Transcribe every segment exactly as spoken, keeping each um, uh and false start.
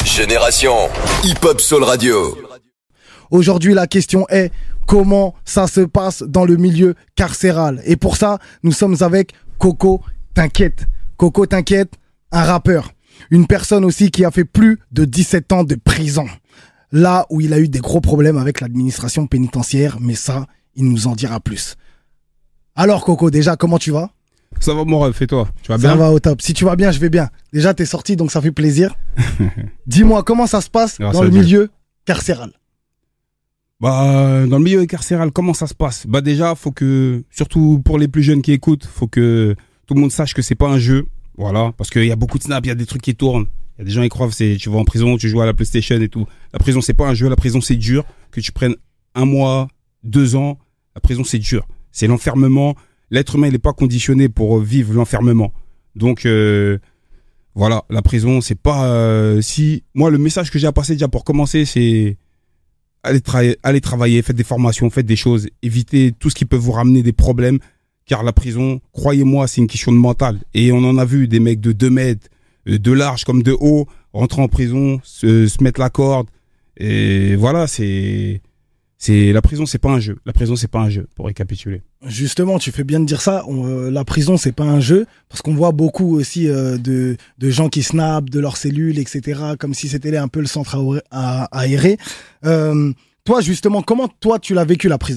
Génération Hip Hop Soul Radio. Aujourd'hui, la question est comment ça se passe dans le milieu carcéral. Et pour ça, nous sommes avec Coco T'inquiète. Coco T'inquiète, un rappeur. Une personne aussi qui a fait plus de dix-sept ans de prison. Là où il a eu des gros problèmes avec l'administration pénitentiaire, mais ça, il nous en dira plus. Alors Coco, déjà, comment tu vas ? Ça va mon ref, et toi ? Tu vas bien ? Ça va au top. Si tu vas bien, je vais bien. Déjà, t'es sorti, donc ça fait plaisir. Dis-moi, comment ça se passe Grâce dans le Dieu. milieu carcéral ? Bah, dans le milieu carcéral, comment ça se passe ? Bah déjà, faut que, surtout pour les plus jeunes qui écoutent, faut que tout le monde sache que c'est pas un jeu. Voilà, parce qu'il y a beaucoup de snaps, il y a des trucs qui tournent. Il y a des gens qui croient que c'est, tu vas en prison, tu joues à la PlayStation et tout. La prison, c'est pas un jeu, la prison, c'est dur. Que tu prennes un mois, deux ans, la prison, c'est dur. C'est l'enfermement. L'être humain, il n'est pas conditionné pour vivre l'enfermement. Donc, euh, voilà, la prison, c'est pas... Euh, si moi, le message que j'ai à passer déjà pour commencer, c'est allez, tra- allez travailler, faites des formations, faites des choses, évitez tout ce qui peut vous ramener des problèmes, car la prison, croyez-moi, c'est une question de mental. Et on en a vu des mecs de deux mètres, de large comme de haut, rentrer en prison, se, se mettre la corde. Et voilà, c'est... C'est la prison, c'est pas un jeu. La prison, c'est pas un jeu, pour récapituler. Justement, tu fais bien de dire ça. On, euh, la prison, c'est pas un jeu, parce qu'on voit beaucoup aussi euh, de de gens qui snapent de leurs cellules, et cetera, comme si c'était un peu le centre à, à aérer. Euh, toi, justement, comment toi tu l'as vécu la prison ?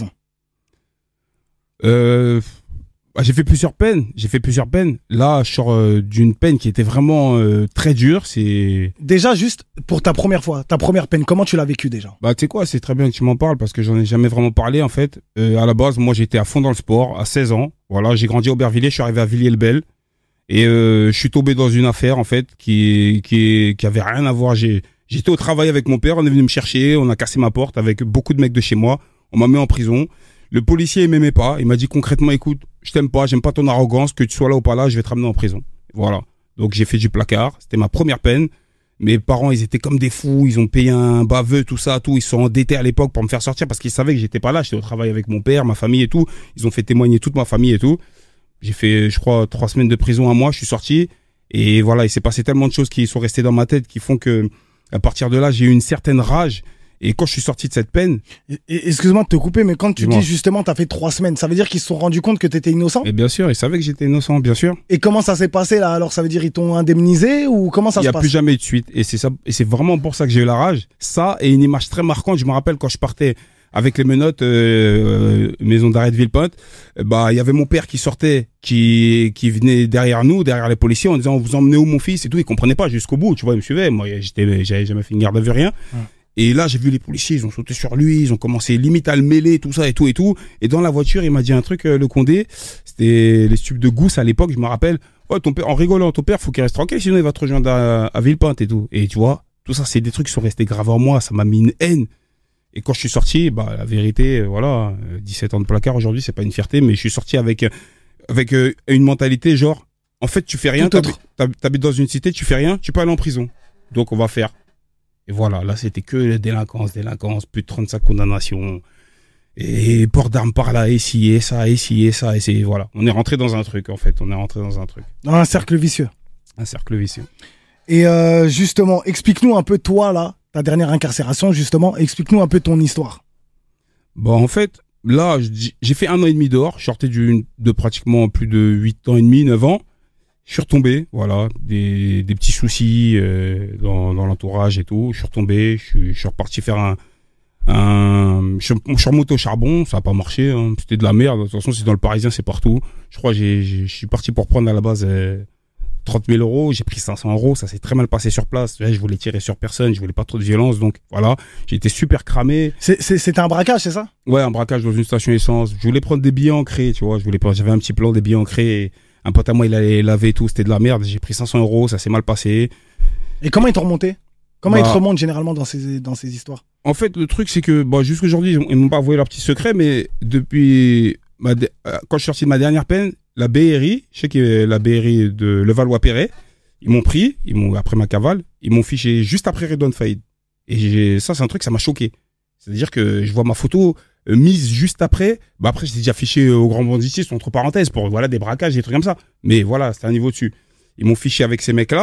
Euh, bah, j'ai fait plusieurs peines. J'ai fait plusieurs peines. Là, je sors euh, d'une peine qui était vraiment euh, très dure. C'est déjà juste pour ta première fois, ta première peine. Comment tu l'as vécu déjà ? Bah, tu sais quoi, c'est très bien que tu m'en parles parce que j'en ai jamais vraiment parlé en fait. Euh, à la base, moi, j'étais à fond dans le sport à seize ans. Voilà, j'ai grandi à Aubervilliers, je suis arrivé à Villiers-le-Bel et euh, je suis tombé dans une affaire en fait qui qui qui avait rien à voir. J'ai j'étais au travail avec mon père, on est venu me chercher, on a cassé ma porte avec beaucoup de mecs de chez moi. On m'a mis en prison. Le policier, il m'aimait pas. Il m'a dit concrètement, écoute, je t'aime pas, j'aime pas ton arrogance, que tu sois là ou pas là, je vais te ramener en prison. Voilà. Donc j'ai fait du placard. C'était ma première peine. Mes parents, ils étaient comme des fous. Ils ont payé un baveux, tout ça, tout. Ils se sont endettés à l'époque pour me faire sortir parce qu'ils savaient que j'étais pas là. J'étais au travail avec mon père, ma famille et tout. Ils ont fait témoigner toute ma famille et tout. J'ai fait, je crois, trois semaines de prison, un mois. Je suis sorti. Et voilà, il s'est passé tellement de choses qui sont restées dans ma tête qui font que, à partir de là, j'ai eu une certaine rage. Et quand je suis sorti de cette peine... Et, et, excuse-moi de te couper, mais quand tu dis justement t'as fait trois semaines, ça veut dire qu'ils se sont rendus compte que t'étais innocent ? Et bien sûr, ils savaient que j'étais innocent, bien sûr. Et comment ça s'est passé là ? Alors ça veut dire ils t'ont indemnisé ou comment ça se passe ? Il n'y a plus jamais eu de suite. Et c'est ça, et c'est vraiment pour ça que j'ai eu la rage. Ça et une image très marquante, je me rappelle quand je partais avec les menottes euh, euh, maison d'arrêt de Villepinte, bah il y avait mon père qui sortait, qui qui venait derrière nous, derrière les policiers en disant vous emmenez où mon fils et tout. Il comprenait pas jusqu'au bout, tu vois, il me suivait. Moi j'étais, j'avais jamais fait une garde à vue, rien. Ouais. Et là, j'ai vu les policiers, ils ont sauté sur lui, ils ont commencé limite à le mêler, tout ça et tout et tout. Et dans la voiture, il m'a dit un truc, euh, le Condé, c'était les stupes de Gousse à l'époque, je me rappelle. Ouais, ton père, en rigolant, ton père, faut qu'il reste tranquille, sinon il va te rejoindre à, à Villepinte et tout. Et tu vois, tout ça, c'est des trucs qui sont restés gravés en moi, ça m'a mis une haine. Et quand je suis sorti, bah, la vérité, euh, voilà, dix-sept ans de placard aujourd'hui, c'est pas une fierté, mais je suis sorti avec, avec euh, une mentalité genre, en fait, tu fais rien, t'habites, t'habites dans une cité, tu fais rien, tu peux aller en prison. Donc on va faire. Et voilà, là, c'était que délinquance, délinquance, plus de trente-cinq condamnations. Et port d'armes par là, et ci, et ça, et ci, et ça, et c'est, voilà. On est rentré dans un truc, en fait. On est rentré dans un truc. Dans un cercle vicieux. Un cercle vicieux. Et euh, justement, explique-nous un peu toi, là, ta dernière incarcération, justement. Explique-nous un peu ton histoire. Bon, en fait, là, j'ai fait un an et demi dehors. Je sortais de pratiquement plus de huit ans et demi, neuf ans. Je suis retombé, voilà, des, des petits soucis euh, dans, dans l'entourage et tout. Je suis retombé, je suis, je suis reparti faire un... un je, je suis remonté au charbon, ça n'a pas marché, hein, c'était de la merde. De toute façon, c'est dans le Parisien, c'est partout. Je crois que j'ai, j'ai, je suis parti pour prendre à la base euh, trente mille euros, j'ai pris cinq cents euros, ça s'est très mal passé sur place. Je voulais tirer sur personne, je voulais pas trop de violence, donc voilà, j'ai été super cramé. C'est, c'est, c'était un braquage, c'est ça ? Ouais, un braquage dans une station essence. Je voulais prendre des billets ancrés, tu vois, je voulais pas, j'avais un petit plan des billets ancrés. Et, un pote à moi, il allait laver et tout, c'était de la merde. J'ai pris cinq cents euros, ça s'est mal passé. Et comment ils t'ont remonté ? Comment bah, ils te remontent généralement dans ces, dans ces histoires ? En fait, le truc, c'est que bah, jusqu'aujourd'hui, ils m'ont pas avoué leur petit secret, mais depuis. Ma de... Quand je suis sorti de ma dernière peine, la B R I, je sais que la B R I de Levallois-Perret, ils m'ont pris, ils m'ont, après ma cavale, ils m'ont fiché juste après Redouane Faïd. Et j'ai... ça, c'est un truc, ça m'a choqué. C'est-à-dire que je vois ma photo. Mise juste après, bah après j'étais déjà fiché au grand banditisme entre parenthèses pour voilà des braquages, des trucs comme ça. Mais voilà, c'était un niveau dessus. Ils m'ont fiché avec ces mecs-là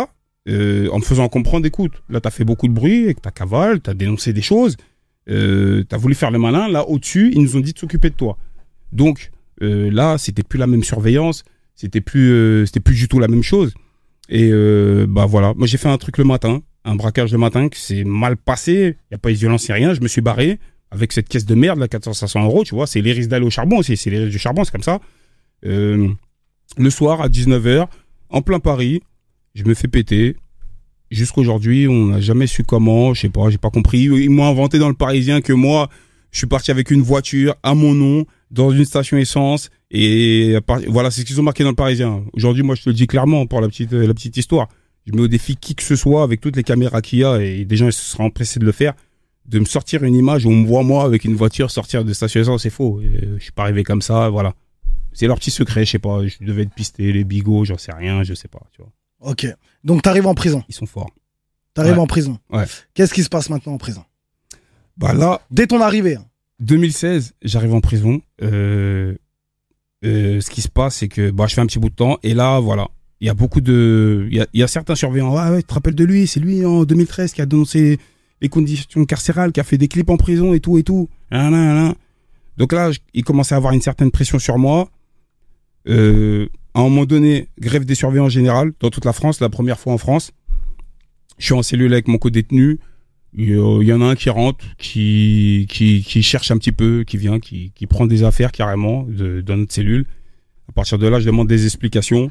euh, en me faisant comprendre, écoute, là, t'as fait beaucoup de bruit, avec ta cavale, t'as dénoncé des choses, euh, t'as voulu faire le malin, là, au-dessus, ils nous ont dit de s'occuper de toi. Donc, euh, là, c'était plus la même surveillance, c'était plus, euh, c'était plus du tout la même chose. Et euh, bah voilà, moi j'ai fait un truc le matin, un braquage le matin qui s'est mal passé, il n'y a pas eu de violence, ni rien, je me suis barré avec cette caisse de merde, là, quatre cents à cinq cents euros, tu vois, c'est les risques d'aller au charbon aussi, c'est les risques du charbon, c'est comme ça. Euh, le soir, à dix-neuf heures, en plein Paris, je me fais péter. Jusqu'aujourd'hui, on n'a jamais su comment, je sais pas, j'ai pas compris. Ils m'ont inventé dans le Parisien que moi, je suis parti avec une voiture à mon nom, dans une station essence, et voilà, c'est ce qu'ils ont marqué dans le Parisien. Aujourd'hui, moi, je te le dis clairement, pour la petite, la petite histoire. Je mets au défi qui que ce soit, avec toutes les caméras qu'il y a, et des gens ils se seront empressés de le faire, de me sortir une image où on me voit, moi, avec une voiture sortir de station essence, c'est faux. Et je suis pas arrivé comme ça, voilà. C'est leur petit secret, je sais pas, je devais être pisté, les bigots, j'en sais rien, je sais pas, tu vois. Ok. Donc, t'arrives en prison. Ils sont forts. T'arrives Ouais. en prison. Ouais. Qu'est-ce qui se passe maintenant en prison? Bah là, Dès ton arrivée. hein. deux mille seize, j'arrive en prison. Euh, euh, ce qui se passe, c'est que bah, je fais un petit bout de temps. Et là, voilà, il y a beaucoup de... Il y a, il y a certains surveillants. Ah ouais, tu te rappelles de lui? C'est lui, en deux mille treize, qui a dénoncé les conditions carcérales, qui a fait des clips en prison et tout et tout. Nan, nan, nan. Donc là, je- il commençait à avoir une certaine pression sur moi. Euh, à un moment donné, grève des surveillants générale dans toute la France, la première fois en France. Je suis en cellule avec mon co-détenu. Il y a- il y en a un qui rentre, qui, qui, qui cherche un petit peu, qui vient, qui, qui prend des affaires carrément de, dans notre cellule. À partir de là, je demande des explications.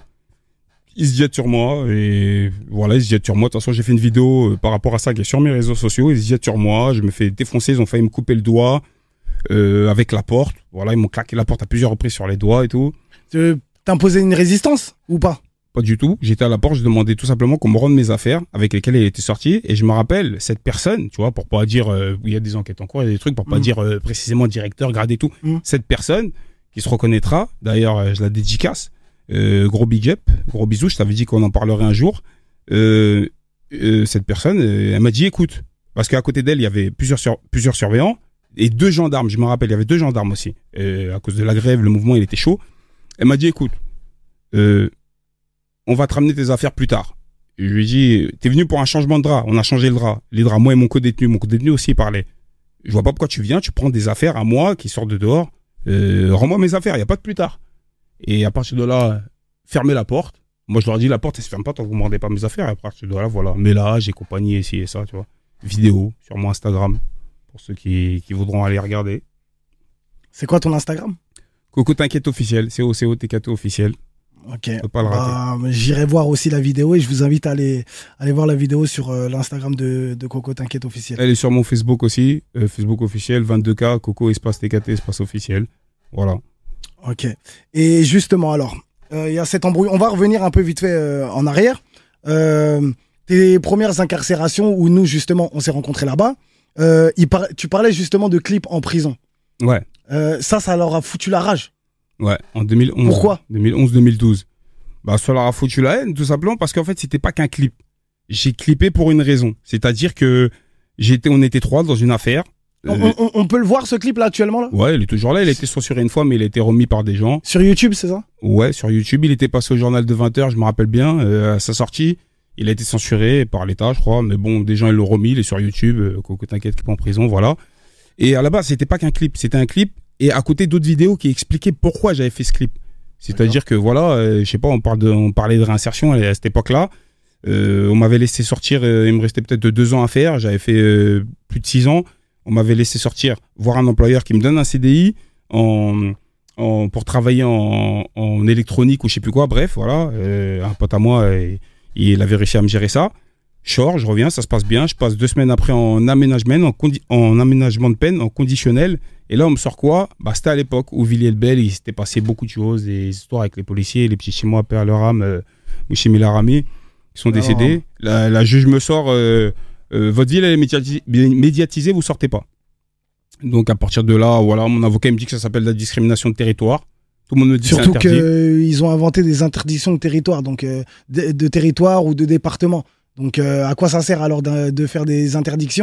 Il se jette sur moi et voilà, il se jette sur moi. De toute façon, j'ai fait une vidéo euh, par rapport à ça qui est sur mes réseaux sociaux. Ils se jettent sur moi, je me fais défoncer, ils ont failli me couper le doigt euh, avec la porte. Voilà, ils m'ont claqué la porte à plusieurs reprises sur les doigts et tout. Tu t'imposais une résistance ou pas? Pas du tout. J'étais à la porte, je demandais tout simplement qu'on me rende mes affaires avec lesquelles elle était sortie. Et je me rappelle, cette personne, tu vois, pour pas dire, euh, il y a des enquêtes en cours, il y a des trucs, pour pas Mm. dire euh, précisément directeur, grade et tout. Mm. Cette personne, qui se reconnaîtra, d'ailleurs, euh, je la dédicace, euh, gros big up, gros bisous, je t'avais dit qu'on en parlerait un jour. Euh, euh, cette personne, euh, elle m'a dit, écoute, parce qu'à côté d'elle, il y avait plusieurs, sur- plusieurs surveillants et deux gendarmes, je me rappelle, il y avait deux gendarmes aussi. Euh, à cause de la grève, le mouvement, il était chaud. Elle m'a dit, écoute, euh, on va te ramener tes affaires plus tard. Et je lui ai dit, t'es venu pour un changement de drap. On a changé le drap. Les draps, moi et mon co-détenu. Mon co-détenu aussi, il parlait. Je vois pas pourquoi tu viens, tu prends des affaires à moi qui sortent de dehors. Euh, rends-moi mes affaires, il n'y a pas de plus tard. Et à partir de là, fermez la porte. Moi, je leur dis, la porte, elle se ferme pas tant que vous me rendez pas mes affaires. Et à partir de là, voilà. Mais là, j'ai compagnie ici et ça, tu vois. Vidéo sur mon Instagram. Pour ceux qui, qui voudront aller regarder. C'est quoi ton Instagram? Coco T'inquiète officiel. C O C O T K T officiel. Ok. Faut pas le rater. Bah, j'irai voir aussi la vidéo et je vous invite à aller, aller voir la vidéo sur euh, l'Instagram de, de Coco T'inquiète officiel. Elle est sur mon Facebook aussi, euh, Facebook officiel, vingt-deux K, Coco espace T K T espace officiel. Voilà. Ok. Et justement, alors, euh, il y a cette embrouille. On va revenir un peu vite fait euh, en arrière. Euh, tes premières incarcérations où nous, justement, on s'est rencontrés là-bas. Euh, il par- tu parlais justement de clips en prison. Ouais, Euh, ça, ça leur a foutu la rage. ouais, en deux mille onze. Pourquoi deux mille onze deux mille douze. Bah, ça leur a foutu la haine, tout simplement, parce qu'en fait, c'était pas qu'un clip. J'ai clippé pour une raison. C'est-à-dire que j'étais, on était trois dans une affaire. On, Euh, on- on peut le voir, ce clip-là, actuellement, là ouais, il est toujours là, il a été censuré une fois, mais il a été remis par des gens. Sur YouTube, c'est ça? Ouais, sur YouTube, il était passé au journal de vingt heures, je me rappelle bien, euh, à sa sortie. Il a été censuré par l'État, je crois, mais bon, des gens, ils l'ont remis, il est sur YouTube, euh, Coco T'inquiète, qui est pas en prison, voilà. Et à la base, c'était pas qu'un clip, c'était un clip, et à côté d'autres vidéos qui expliquaient pourquoi j'avais fait ce clip. C'est-à-dire que, voilà, euh, je sais pas, on, parle de, on parlait de réinsertion à cette époque-là. Euh, on m'avait laissé sortir, euh, il me restait peut-être deux ans à faire, j'avais fait euh, plus de six ans. On m'avait laissé sortir, voir un employeur qui me donne un C D I en, en, pour travailler en, en électronique ou je sais plus quoi, bref, voilà. Euh, un pote à moi, euh, il avait réussi à me gérer ça. Je sors, je reviens, ça se passe bien. Je passe deux semaines après en aménagement, en, condi- en aménagement de peine, en conditionnel. Et là, on me sort quoi? Bah, c'était à l'époque où Villiers-le-Bel, il s'était passé beaucoup de choses, des histoires avec les policiers, les petits Chinois, Père leur âme, euh, Mouchimi Larami, qui sont décédés. La, la juge me sort, euh, euh, votre ville, elle est médiatisée, médiatisée, vous sortez pas. Donc, à partir de là, voilà, mon avocat il me dit que ça s'appelle la discrimination de territoire. Tout le monde me dit que c'est Surtout interdit. qu'ils ont inventé des interdictions de territoire, donc euh, de, de territoire ou de département. Donc, euh, à quoi ça sert alors de, de faire des interdictions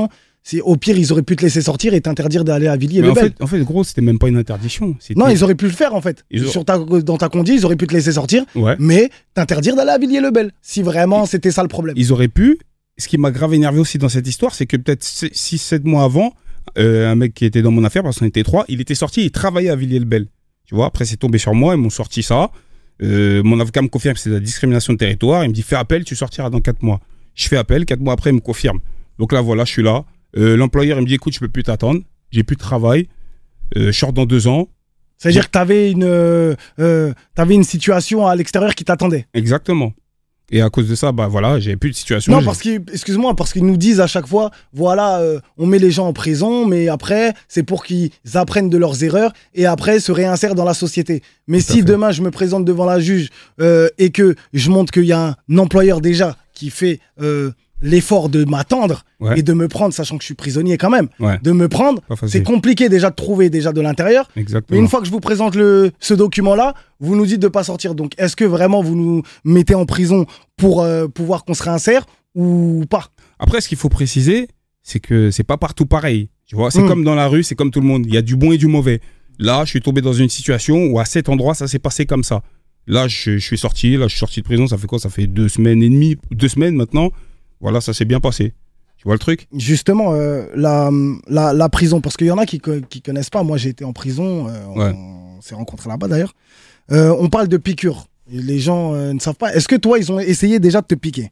C'est, au pire, ils auraient pu te laisser sortir et t'interdire d'aller à Mais en Villiers-le-Bel. fait, en fait, gros, c'était même pas une interdiction. C'était- Non, ils auraient pu le faire en fait. Ils auraient- Sur ta, dans ta conduite, ils auraient pu te laisser sortir, Ouais. mais t'interdire d'aller à Villiers-le-Bel. Si vraiment c'était ça le problème. Ils auraient pu. Ce qui m'a grave énervé aussi dans cette histoire, c'est que peut-être six sept mois avant, euh, un mec qui était dans mon affaire, parce qu'on était trois, il était sorti, il travaillait à Villiers-le-Bel. Tu vois, après c'est tombé sur moi, ils m'ont sorti ça. Euh, mon avocat me confirme que c'est de la discrimination de territoire. Il me dit fais appel, tu sortiras dans quatre mois. Je fais appel, quatre mois après, il me confirme. Donc là, voilà, je suis là. Euh, l'employeur, il me dit écoute, je peux plus t'attendre. J'ai plus de travail. Euh, je sors dans deux ans. C'est-à-dire que t'avais une, euh, euh, t'avais une situation à l'extérieur qui t'attendait. Exactement. Et à cause de ça, bah voilà, j'avais plus de situation. Non, j'ai- parce qu'ils, excuse-moi, parce qu'ils nous disent à chaque fois, voilà, euh, on met les gens en prison, mais après, c'est pour qu'ils apprennent de leurs erreurs et après se réinsèrent dans la société. Mais Tout à si fait. demain je me présente devant la juge euh, et que je montre qu'il y a un employeur déjà qui fait euh, l'effort de m'attendre Ouais. et de me prendre, sachant que je suis prisonnier quand même, Ouais, de me prendre, pas c'est facile. compliqué déjà de trouver déjà de l'intérieur. Mais Exactement. une fois que je vous présente le, ce document-là, vous nous dites de pas sortir. Donc, est-ce que vraiment vous nous mettez en prison pour euh, pouvoir qu'on se réinsère ou pas? Après, ce qu'il faut préciser, c'est que c'est pas partout pareil. Tu vois, c'est Mm. comme dans la rue, c'est comme tout le monde. Il y a du bon et du mauvais. Là, je suis tombé dans une situation où à cet endroit, ça s'est passé comme ça. Là, je, je suis sorti. Là, je suis sorti de prison. Ça fait quoi? Ça fait deux semaines et demie, deux semaines maintenant. Voilà, ça s'est bien passé. Tu vois le truc? Justement, euh, la, la, la prison, parce qu'il y en a qui, co- qui connaissent pas. Moi, j'ai été en prison. euh, on, Ouais. on s'est rencontrés là-bas d'ailleurs. Euh, on parle de piqûres. Et les gens euh, ne savent pas. Est-ce que toi, ils ont essayé déjà de te piquer?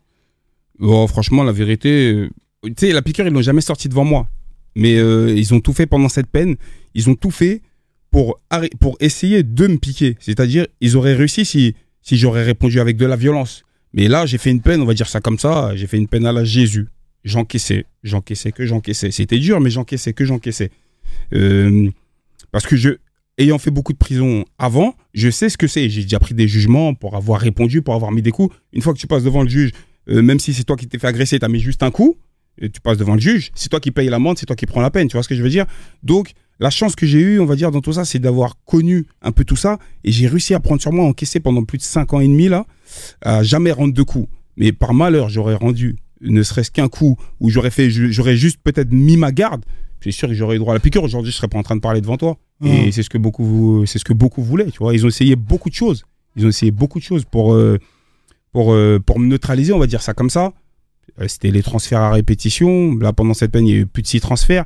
Oh, franchement, la vérité, euh, tu sais, la piqûre, ils l'ont jamais sorti devant moi. Mais euh, ils ont tout fait pendant cette peine. Ils ont tout fait pour, arrê- pour essayer de me piquer. C'est-à-dire, ils auraient réussi si, si j'aurais répondu avec de la violence. Mais là, j'ai fait une peine, on va dire ça comme ça, j'ai fait une peine à la Jésus. J'encaissais, j'encaissais que j'encaissais. C'était dur, mais j'encaissais que j'encaissais. Euh, parce que je, ayant fait beaucoup de prison avant, je sais ce que c'est. J'ai déjà pris des jugements pour avoir répondu, pour avoir mis des coups. Une fois que tu passes devant le juge, euh, même si c'est toi qui t'es fait agresser, t'as mis juste un coup, et tu passes devant le juge, c'est toi qui payes l'amende, c'est toi qui prends la peine, tu vois ce que je veux dire? Donc, la chance que j'ai eue, on va dire, dans tout ça, c'est d'avoir connu un peu tout ça, et j'ai réussi à prendre sur moi, encaisser pendant plus de cinq ans et demi, là, à jamais rendre de coups. Mais par malheur, j'aurais rendu ne serait-ce qu'un coup, où j'aurais fait, j'aurais juste peut-être mis ma garde, c'est sûr que j'aurais eu droit à la piqûre. Aujourd'hui, je serais pas en train de parler devant toi. Mmh. Et c'est ce que beaucoup, c'est ce que beaucoup voulaient, tu vois. Ils ont essayé beaucoup de choses. Ils ont essayé beaucoup de choses pour, euh, pour, euh, pour me neutraliser, on va dire ça comme ça. Euh, C'était les transferts à répétition. Là, pendant cette peine, il y a eu plus de six transferts.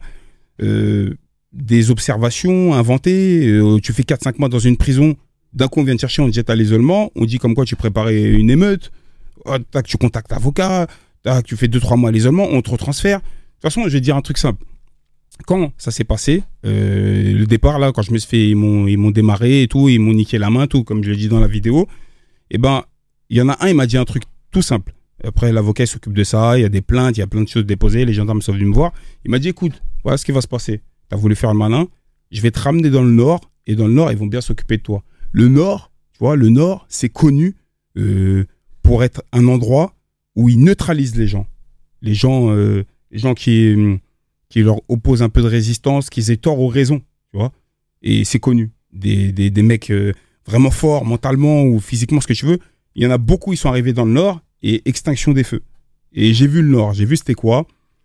Euh, des observations inventées. Euh, tu fais quatre cinq mois dans une prison. D'un coup, on vient te chercher, on te jette à l'isolement. On dit comme quoi tu préparais une émeute. Oh, tac, tu contactes l'avocat. Tac, tu fais deux trois mois à l'isolement. On te retransfère. De toute façon, je vais te dire un truc simple. Quand ça s'est passé, euh, le départ, là, quand je me suis fait, ils m'ont, ils m'ont démarré et tout, ils m'ont niqué la main, tout, comme je l'ai dit dans la vidéo, et ben, il y en a un, il m'a dit un truc tout simple. Après, l'avocat, il s'occupe de ça, il y a des plaintes, il y a plein de choses déposées, les gendarmes sont venus me voir. Il m'a dit, écoute, voilà ce qui va se passer. T'as voulu faire le malin, je vais te ramener dans le Nord, et dans le Nord, ils vont bien s'occuper de toi. Le Nord, tu vois, le Nord, c'est connu euh, pour être un endroit où ils neutralisent les gens. Les gens, euh, les gens qui... qui leur opposent un peu de résistance, qu'ils aient tort ou raison, tu vois. Et c'est connu. Des, des, des mecs euh, vraiment forts, mentalement ou physiquement, ce que tu veux. Il y en a beaucoup, ils sont arrivés dans le Nord et extinction des feux. Et j'ai vu le Nord, j'ai vu c'était quoi.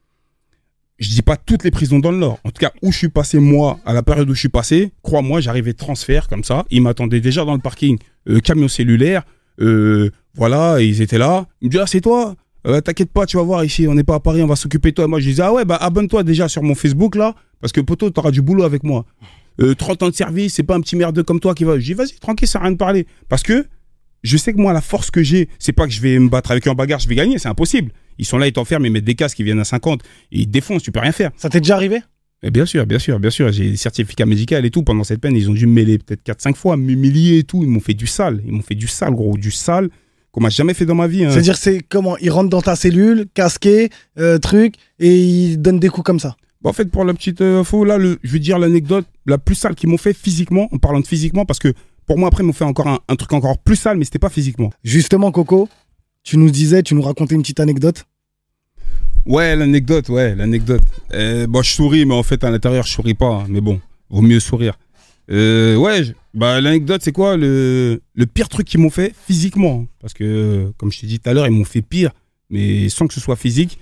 Je dis pas toutes les prisons dans le Nord. En tout cas, où je suis passé, moi, à la période où je suis passé, crois-moi, j'arrivais transfert comme ça. Ils m'attendaient déjà dans le parking, euh, camion cellulaire. Euh, voilà, et ils étaient là. Ils me disaient, ah, c'est toi? Euh, t'inquiète pas, tu vas voir ici, on n'est pas à Paris, on va s'occuper de toi. Moi, je disais, ah ouais, bah abonne-toi déjà sur mon Facebook là, parce que poto, t'auras du boulot avec moi. Euh, trente ans de service, c'est pas un petit merdeux comme toi qui va. Je dis, vas-y, tranquille, ça n'a rien de parler. Parce que je sais que moi, la force que j'ai, c'est pas que je vais me battre avec eux en bagarre, je vais gagner, c'est impossible. Ils sont là, ils t'enferment, ils mettent des casques, ils viennent à cinquante, et ils te défoncent, tu peux rien faire. Ça t'est déjà arrivé? Et bien sûr, bien sûr, bien sûr, j'ai des certificats médicaux et tout. Pendant cette peine, ils ont dû me mêler peut-être quatre cinq fois, m'humilier et tout. Ils m'ont fait du sale, ils m'ont fait du sale, gros, du sale. Qu'on m'a jamais fait dans ma vie. Hein. C'est-à-dire, c'est comment? Ils rentrent dans ta cellule, casqués, euh, truc, et ils donnent des coups comme ça. Bon, en fait, pour la petite euh, info, là, le, je vais dire l'anecdote la plus sale qu'ils m'ont fait physiquement, en parlant de physiquement, parce que pour moi, après, ils m'ont fait encore un, un truc encore plus sale, mais c'était pas physiquement. Justement, Coco, tu nous disais, tu nous racontais une petite anecdote. Ouais, l'anecdote, ouais, l'anecdote. Euh, bon, je souris, mais en fait, à l'intérieur, je souris pas. Hein, mais bon, vaut mieux sourire. Euh, ouais, je, bah, l'anecdote, c'est quoi le, le pire truc qu'ils m'ont fait physiquement? Parce que, comme je t'ai dit tout à l'heure, ils m'ont fait pire, mais sans que ce soit physique.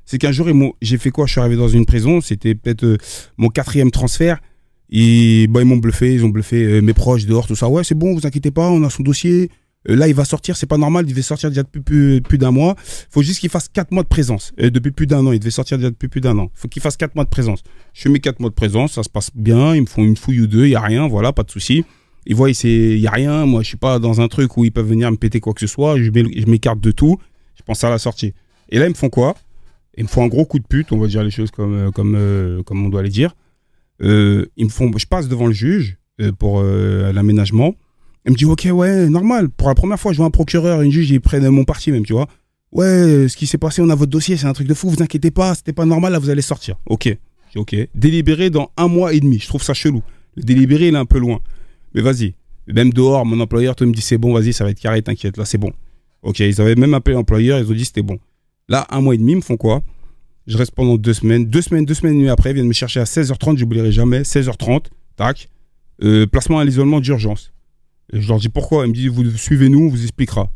C'est qu'un jour, ils m'ont- j'ai fait quoi? Je suis arrivé dans une prison, c'était peut-être euh, mon quatrième transfert. Et bah, ils m'ont bluffé, ils ont bluffé euh, mes proches dehors, tout ça. Ouais, c'est bon, vous inquiétez pas, on a son dossier. Euh, là, il va sortir, c'est pas normal, il devait sortir déjà depuis plus, plus d'un mois. Faut juste qu'il fasse quatre mois de présence. Euh, depuis plus d'un an, il devait sortir déjà depuis plus d'un an. Faut qu'il fasse quatre mois de présence. Je fais mes quatre mois de présence, ça se passe bien, ils me font une fouille ou deux, il y a rien, voilà, pas de souci. Ils voient, il y a rien, moi je suis pas dans un truc où ils peuvent venir me péter quoi que ce soit, je m'é- je m'écarte de tout, je pense à la sortie. Et là, ils me font quoi? Ils me font un gros coup de pute, on va dire les choses comme, euh, comme, euh, comme on doit les dire. Euh, ils me font, je passe devant le juge euh, pour euh, l'aménagement. Il me dit ok, ouais, normal. Pour la première fois, je vois un procureur, une juge, ils prennent mon parti même, tu vois. Ouais, euh, ce qui s'est passé, on a votre dossier, c'est un truc de fou, vous inquiétez pas, c'était pas normal, là vous allez sortir. Ok, je dis, ok. Délibéré dans un mois et demi, je trouve ça chelou. Le délibéré, il est un peu loin. Mais vas-y. Même dehors, mon employeur, toi, il me dit c'est bon, vas-y, ça va être carré, t'inquiète, là c'est bon. Ok, ils avaient même appelé l'employeur, ils ont dit c'était bon. Là, un mois et demi, ils me font quoi? Je reste pendant deux semaines. Deux semaines, deux semaines et demie après, ils viennent me chercher à seize heures trente, j'oublierai jamais. seize heures trente, tac. Euh, placement à l'isolement d'urgence. Et je leur dis pourquoi. Ils me disent, vous suivez-nous, on vous expliquera.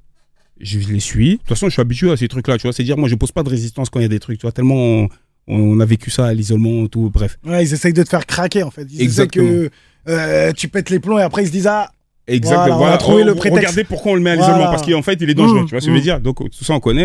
Je les suis. De toute façon, je suis habitué à ces trucs-là, tu vois. C'est dire, moi, je pose pas de résistance quand il y a des trucs, tu vois. Tellement on, on a vécu ça à l'isolement, tout, bref. Ouais, ils essayent de te faire craquer, en fait. Ils Exactement. essaient que euh, tu pètes les plombs et après ils se disent, ah, Exactement. Voilà, on a trouvé le prétexte. Regardez pourquoi on le met à l'isolement. Voilà. Parce qu'en fait, il est dangereux, Mmh, tu vois ce que je veux mmh. dire. Donc, tout ça, on connaît.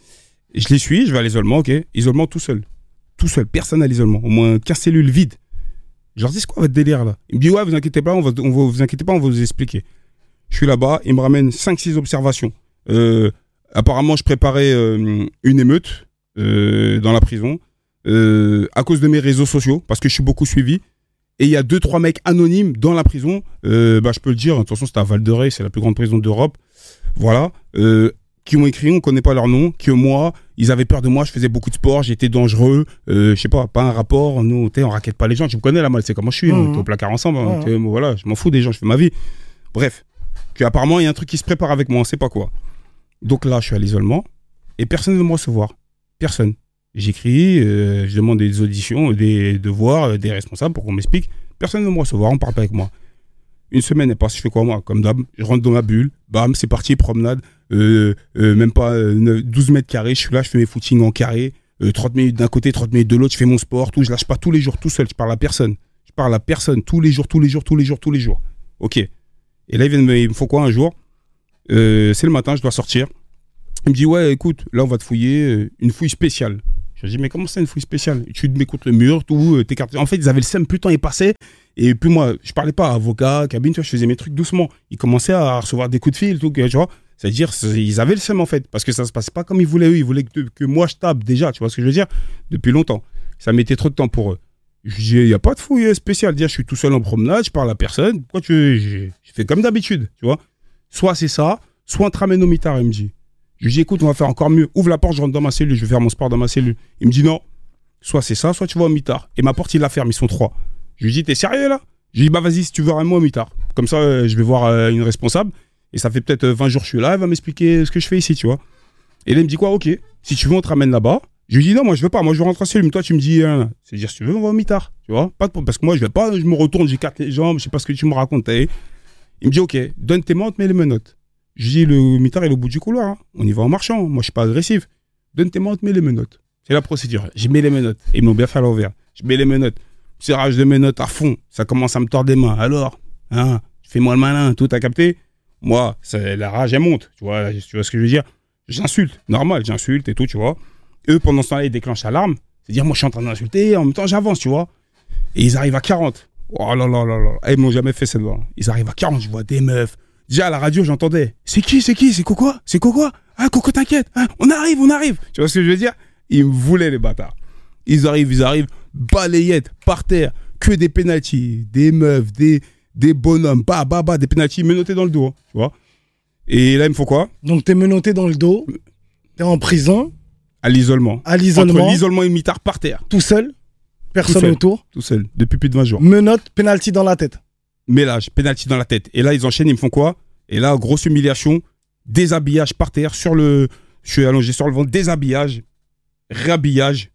Et je les suis, je vais à l'isolement, ok. Isolement tout seul. Tout seul, personne à l'isolement. Au moins quinze cellules vides. Je leur dis, c'est quoi votre délire là? Ils me disent, ouais, vous inquiétez pas, on va, on va, vous inquiétez pas, on va vous expliquer. Je suis là-bas, ils me ramènent cinq six observations. Euh, apparemment, je préparais euh, une émeute euh, dans la prison euh, à cause de mes réseaux sociaux, parce que je suis beaucoup suivi. Et il y a deux trois mecs anonymes dans la prison. Euh, bah, je peux le dire, de toute façon, c'était à Val-de-Ré, c'est la plus grande prison d'Europe. Voilà. Euh, qui m'ont écrit, on connaît pas leur nom, que moi, ils avaient peur de moi, je faisais beaucoup de sport, j'étais dangereux, euh, je sais pas, pas un rapport, nous, on raquette pas les gens, tu me connais là, moi, c'est comment je suis, mmh. on était au placard ensemble, hein, mmh. voilà, je m'en fous des gens, je fais ma vie. Bref, qu'apparemment, il y a un truc qui se prépare avec moi, on sait pas quoi. Donc là, je suis à l'isolement, et personne ne veut me recevoir. Personne. J'écris, euh, je demande des auditions, des devoirs, des responsables pour qu'on m'explique. Personne ne veut me recevoir, on parle pas avec moi. Une semaine elle passe, je fais quoi moi? Comme d'hab, je rentre dans ma bulle, bam, c'est parti, promenade, euh, euh, même pas euh, douze mètres carrés, je suis là, je fais mes footings en carré, euh, trente minutes d'un côté, trente minutes de l'autre, je fais mon sport, tout, je lâche pas tous les jours tout seul, je parle à personne. Je parle à personne, tous les jours, tous les jours, tous les jours, tous les jours. Ok. Et là, ils, viennent me, ils me font quoi un jour? euh, C'est le matin, je dois sortir. Il me dit, ouais, écoute, là, on va te fouiller, euh, une fouille spéciale. Je dis, mais comment ça, une fouille spéciale? Tu te mets contre le mur, tout, tes cartes. En fait, ils avaient le seum, plus le temps est passé. Et puis moi, je parlais pas à avocat, cabine, tu vois, je faisais mes trucs doucement. Ils commençaient à recevoir des coups de fil, tout, tu vois. C'est-à-dire, ils avaient le seum, en fait. Parce que ça se passait pas comme ils voulaient, eux. Ils voulaient que, que moi, je tape déjà, tu vois ce que je veux dire? Depuis longtemps. Ça mettait trop de temps pour eux. Je dis, il n'y a pas de fouille spéciale. Dire, je suis tout seul en promenade, je parle à personne. Pourquoi tu veux? Je fais comme d'habitude, tu vois. Soit c'est ça, soit on te ramène au mitard, il me dit. Je lui dis, écoute, on va faire encore mieux. Ouvre la porte, je rentre dans ma cellule, je vais faire mon sport dans ma cellule. Il me dit, non, soit c'est ça, soit tu vas au mitard. Et ma porte, il la ferme, ils sont trois. Je lui dis, t'es sérieux là? Je lui dis, bah vas-y, si tu veux, ramène-moi au mitard. Comme ça, euh, je vais voir euh, une responsable. Et ça fait peut-être euh, vingt jours que je suis là, elle va m'expliquer ce que je fais ici, tu vois. Et là, il me dit quoi? Ok, si tu veux, on te ramène là-bas. Je lui dis, non, moi, je veux pas, moi, je veux rentrer en cellule. Mais toi, tu me dis, euh, c'est-à-dire, si tu veux, on va au mitard, tu vois. Pas de... Parce que moi, je vais pas, je me retourne, j'écarte les jambes, je sais pas ce que tu me racontes. Il me dit, ok, donne tes mains, on te met les menottes. Je dis, le mitard est au bout du couloir. Hein. On y va en marchant. Moi, je suis pas agressif. Donne tes mains, on te met les menottes. C'est la procédure. Je mets les menottes. Ils m'ont bien fait à l'envers. Je mets les menottes. Serrage de menottes à fond. Ça commence à me tordre les mains. Alors, hein, fais-moi le malin. Tout a capté. Moi, ça, la rage, elle monte. Tu vois, tu vois ce que je veux dire? J'insulte. Normal, j'insulte et tout, tu vois. Eux, pendant ce temps-là, ils déclenchent l'alarme. C'est-à-dire, moi, je suis en train d'insulter. En même temps, j'avance, tu vois. Et ils arrivent à quarante. Oh là là là là. Ils m'ont jamais fait cette voix. Ils arrivent à quarante. Je vois des meufs. Déjà à la radio, j'entendais. C'est qui, c'est qui, c'est Coco? C'est Coco? Ah, Coco, t'inquiète. Ah, on arrive, on arrive. Tu vois ce que je veux dire? Ils me voulaient, les bâtards. Ils arrivent, ils arrivent, balayettes, par terre, que des pénaltys, des meufs, des, des bonhommes, bah, bah, bah, des pénaltys menottés dans le dos, hein, tu vois. Et là, il me faut quoi? Donc, t'es menotté dans le dos, t'es en prison. À l'isolement. À l'isolement. Entre l'isolement et le mitard, par terre. Tout seul. Personne tout seul, autour. Tout seul, depuis plus de vingt jours. Menottes, pénalty dans la tête. Mélage, pénalty dans la tête. Et là, ils enchaînent, ils me font quoi? Et là, grosse humiliation, déshabillage par terre, sur le... Je suis allongé sur le ventre, déshabillage, réhabillage,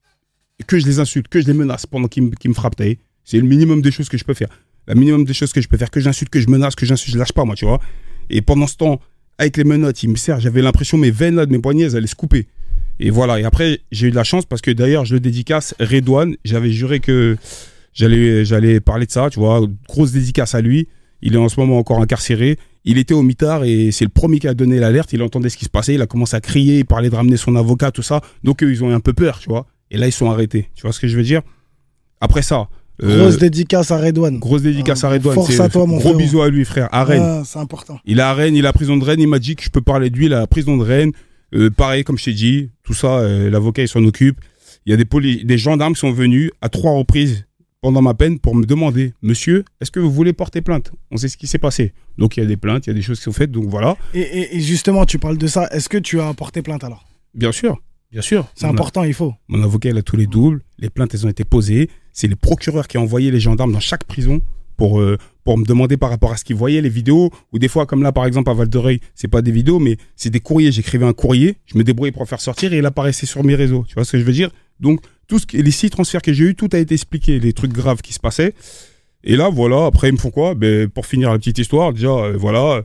que je les insulte, que je les menace pendant qu'ils me, qu'ils me frappent. C'est le minimum des choses que je peux faire. Le minimum des choses que je peux faire, que j'insulte, que je menace, que j'insulte, je lâche pas, moi, tu vois. Et pendant ce temps, avec les menottes, ils me serrent, j'avais l'impression, mes veines là, de mes poignets, elles allaient se couper. Et voilà. Et après, j'ai eu de la chance parce que d'ailleurs, je le dédicace. Redouane, j'avais juré que j'allais, j'allais parler de ça, tu vois. Grosse dédicace à lui. Il est en ce moment encore incarcéré. Il était au mitard et c'est le premier qui a donné l'alerte. Il entendait ce qui se passait. Il a commencé à crier. Il parlait de ramener son avocat, tout ça. Donc, eux, ils ont eu un peu peur, tu vois. Et là, ils sont arrêtés. Tu vois ce que je veux dire? Après ça. Grosse euh, dédicace à Redouane. Grosse dédicace Ah, à Redouane. force à toi, mon Gros frérot. bisous à lui, frère. À Rennes. Ah, c'est important. Il est à Rennes. Il est à la prison de Rennes. Il m'a dit que je peux parler de lui. Il est à la prison de Rennes. Euh, pareil, comme je t'ai dit. Tout ça, euh, l'avocat, il s'en occupe. Il y a des, poli- des gendarmes qui sont venus à trois reprises pendant ma peine pour me demander, monsieur, est-ce que vous voulez porter plainte? On sait ce qui s'est passé. Donc il y a des plaintes, il y a des choses qui sont faites, donc voilà. Et, et, et justement, tu parles de ça. Est-ce que tu as porté plainte alors? Bien sûr, bien sûr. C'est Mon- important, il faut. Mon avocat, il a tous les doubles. Les plaintes, elles ont été posées. C'est les procureurs qui ont envoyé les gendarmes dans chaque prison pour, euh, pour me demander par rapport à ce qu'ils voyaient, les vidéos. Ou des fois, comme là, par exemple, à Val-de-Reuil, c'est pas des vidéos, mais c'est des courriers. J'écrivais un courrier, je me débrouillais pour le faire sortir et il apparaissait sur mes réseaux. Tu vois ce que je veux dire? Donc, tout ce qui, les six transferts que j'ai eu, tout a été expliqué, les trucs graves qui se passaient. Et là, voilà, après, ils me font quoi? Ben, pour finir la petite histoire, déjà, euh, voilà,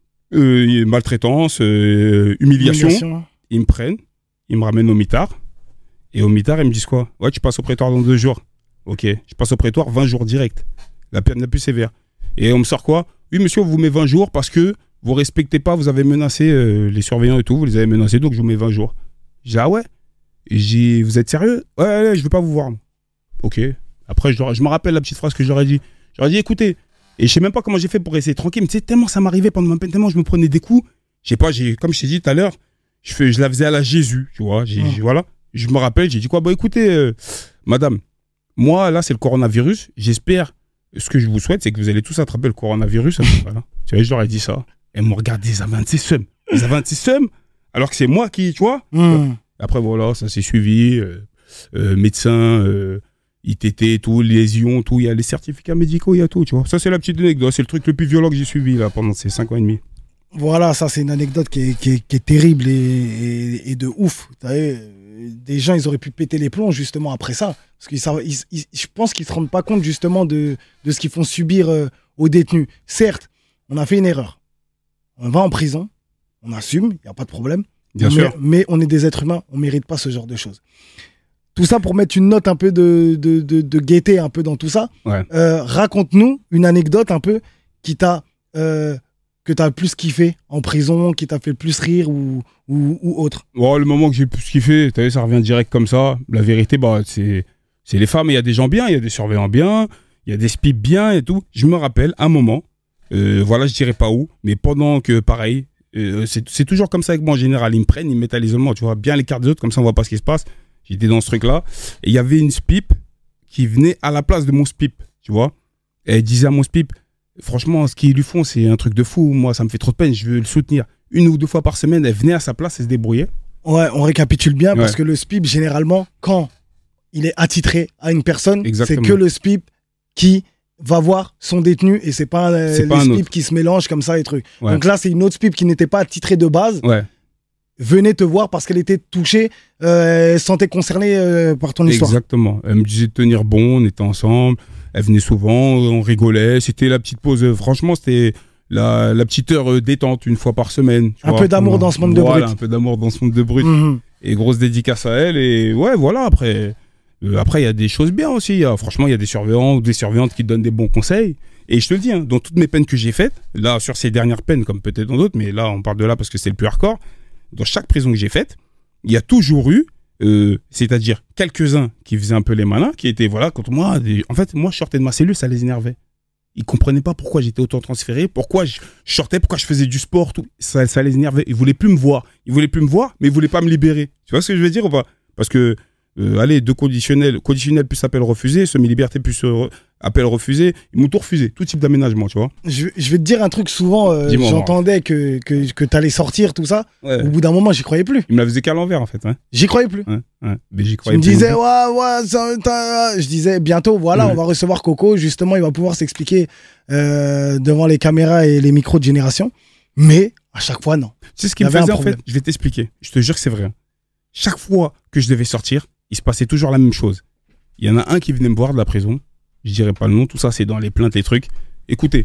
euh, maltraitance, euh, humiliation. Humiliation. Ils me prennent, ils me ramènent au mitard. Et au mitard, ils me disent quoi? Ouais, tu passes au prétoire dans deux jours. Ok, je passe au prétoire vingt jours direct. La peine la plus sévère. Et on me sort quoi? Oui, monsieur, on vous met vingt jours parce que vous respectez pas, vous avez menacé euh, les surveillants et tout, vous les avez menacés, donc je vous mets vingt jours. J'ai dit, ah ouais? Et j'ai dit, vous êtes sérieux? Ouais, ouais, ouais, je veux pas vous voir. Ok. Après, je, leur- je me rappelle la petite phrase que j'aurais dit. J'aurais dit, écoutez, et je sais même pas comment j'ai fait pour rester tranquille, mais tu sais, tellement ça m'arrivait pendant ma peine, tellement je me prenais des coups. Je sais pas, j'ai, comme je t'ai dit tout à l'heure, je, fais, je la faisais à la Jésus, tu vois. J'ai, Mmh. j'ai- voilà. Je me rappelle, j'ai dit quoi? Bah écoutez, euh, madame, moi, là, c'est le coronavirus. J'espère, ce que je vous souhaite, c'est que vous allez tous attraper le coronavirus. Voilà. Tu vois, je leur ai dit ça. Elles m'ont regardé, ils avaient un de ces seums. Ils avaient un de ces seums, alors que c'est moi qui, tu vois. Mmh. Après, voilà, ça s'est suivi. Euh, euh, médecin, euh, I T T, tout, lésions, tout. Il y a les certificats médicaux, il y a tout, tu vois. Ça, c'est la petite anecdote. C'est le truc le plus violent que j'ai suivi, là, pendant ces cinq ans et demi. Voilà, ça c'est une anecdote qui est, qui est, qui est terrible et, et, et de ouf. Vous savez, euh, des gens, ils auraient pu péter les plombs justement après ça. Parce qu'ils savent- ils- ils- je pense qu'ils ne se rendent pas compte justement de, de ce qu'ils font subir euh, aux détenus. Certes, on a fait une erreur. On va en prison, on assume, il n'y a pas de problème. Bien mais, sûr. mais on est des êtres humains, on ne mérite pas ce genre de choses. Tout ça pour mettre une note un peu de, de, de, de gaieté un peu dans tout ça. Ouais. Euh, raconte-nous une anecdote un peu qui t'a euh, que t'as le plus kiffé en prison, qui t'a fait le plus rire ou, ou, ou autre. Bon, le moment que j'ai le plus kiffé, t'as vu, ça revient direct comme ça. La vérité, bah, c'est, c'est les femmes. Il y a des gens bien, il y a des surveillants bien, il y a des spies bien et tout. Je me rappelle un moment, euh, voilà, je dirais pas où, mais pendant que, pareil, euh, c'est, c'est toujours comme ça avec moi en général. Ils me prennent, ils me mettent à l'isolement, tu vois, bien les cartes des autres, comme ça on voit pas ce qui se passe. J'étais dans ce truc-là. Et il y avait une spip qui venait à la place de mon spip, tu vois. Et elle disait à mon spip, franchement, ce qu'ils lui font, c'est un truc de fou. Moi, ça me fait trop de peine, je veux le soutenir. Une ou deux fois par semaine, elle venait à sa place et se débrouillait. Ouais, on récapitule bien parce Ouais. que le S P I P, généralement, quand il est attitré à une personne, c'est Exactement. que le S P I P qui va voir son détenu et c'est pas euh, C'est le pas un S P I P autre. qui se mélange comme ça et trucs. Ouais. Donc là, c'est une autre S P I P qui n'était pas attitrée de base, Ouais, venait te voir parce qu'elle était touchée, euh, elle se sentait concernée euh, par ton histoire. exactement. Elle me disait de tenir bon, on était ensemble. Elle venait souvent, on rigolait. C'était la petite pause. euh, Franchement, c'était la, la petite heure euh, détente une fois par semaine. tu Un vois. peu d'amour dans ce monde de Voilà, brut. un peu d'amour dans ce monde de brut. Mhm. Et grosse dédicace à elle. Et ouais, voilà, après, euh, après il y a des choses bien aussi. Il y a- franchement, il y a des surveillants ou des surveillantes qui te donnent des bons conseils. Et je te le dis, hein, dans toutes mes peines que j'ai faites, là, sur ces dernières peines, comme peut-être dans d'autres, mais là, on parle de là parce que c'est le plus hardcore, dans chaque prison que j'ai faite, il y a toujours eu, euh, c'est-à-dire quelques-uns qui faisaient un peu les malins, qui étaient, voilà, contre moi. Des... En fait, moi, je sortais de ma cellule, ça les énervait. Ils comprenaient pas pourquoi j'étais autant transféré, pourquoi je je sortais, pourquoi je faisais du sport, tout. Ça, ça les énervait. Ils voulaient plus me voir. Ils voulaient plus me voir, mais ils voulaient pas me libérer. Tu vois ce que je veux dire ou pas? Parce que, euh, allez, deux conditionnels, conditionnel plus appel refusé, semi-liberté plus euh, appel refusé, ils m'ont tout refusé, tout type d'aménagement, tu vois. Je, je vais te dire un truc, souvent, euh, Dis-moi, j'entendais que, que, que t'allais sortir, tout ça. Ouais. Au bout d'un moment, j'y croyais plus. Ils me la faisaient qu'à l'envers, en fait. Hein. J'y croyais plus. Ouais, ouais. Mais j'y Tu croyais me plus disais, non ouais, ouais, ça, t'as- je disais, bientôt, voilà, Ouais. on va recevoir Coco. Justement, il va pouvoir s'expliquer euh, devant les caméras et les micros de Génération. Mais à chaque fois, non. plus. C'est ce qui Il y me avait un faisait, en fait. problème. Je vais t'expliquer. Je te jure que c'est vrai. Chaque fois que je devais sortir, il se passait toujours la même chose. Il y en a un qui venait me voir de la prison. Je dirais pas le nom, tout ça, c'est dans les plaintes, les trucs. Écoutez,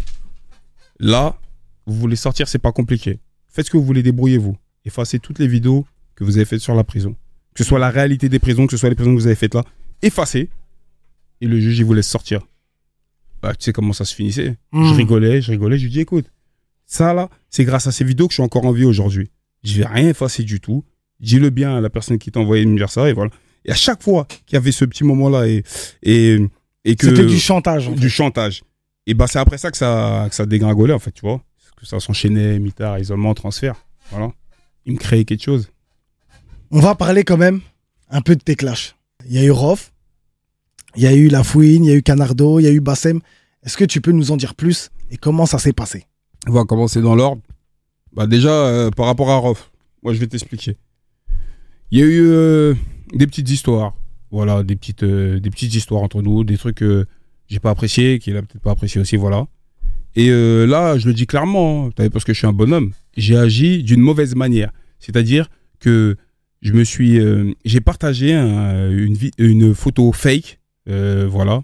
là, vous voulez sortir, c'est pas compliqué. Faites ce que vous voulez, débrouillez-vous. Effacez toutes les vidéos que vous avez faites sur la prison. que ce soit la réalité des prisons, que ce soit les prisons que vous avez faites là, effacez. Et le juge, il vous laisse sortir. Bah, tu sais comment ça se finissait. Mmh. Je rigolais, je rigolais, je lui dis, écoute, ça là, c'est grâce à ces vidéos que je suis encore en vie aujourd'hui. Je vais rien effacer du tout. Dis-le bien à la personne qui t'a envoyé me dire ça, et voilà. Et à chaque fois qu'il y avait ce petit moment-là, et, et, et que. C'était du chantage. En fait. Du chantage. Et bah, c'est après ça que ça, que ça dégringolait, en fait, tu vois. Que ça s'enchaînait, mitard, isolement, transfert. Voilà. Il me créait quelque chose. On va parler quand même un peu de tes clashs. Il y a eu Rof, il y a eu La Fouine, il y a eu Canardo, il y a eu Bassem. Est-ce que tu peux nous en dire plus et comment ça s'est passé? On va commencer dans l'ordre. Bah déjà, euh, par rapport à Rof, moi je vais t'expliquer. Il y a eu euh, des petites histoires. Voilà, des petites, euh, des petites histoires entre nous, des trucs que j'ai pas appréciés, qu'il a peut-être pas apprécié aussi, voilà. Et euh, là, je le dis clairement, hein, parce que je suis un bonhomme, j'ai agi d'une mauvaise manière. C'est-à-dire que je me suis, euh, j'ai partagé un, une, une photo fake, euh, voilà,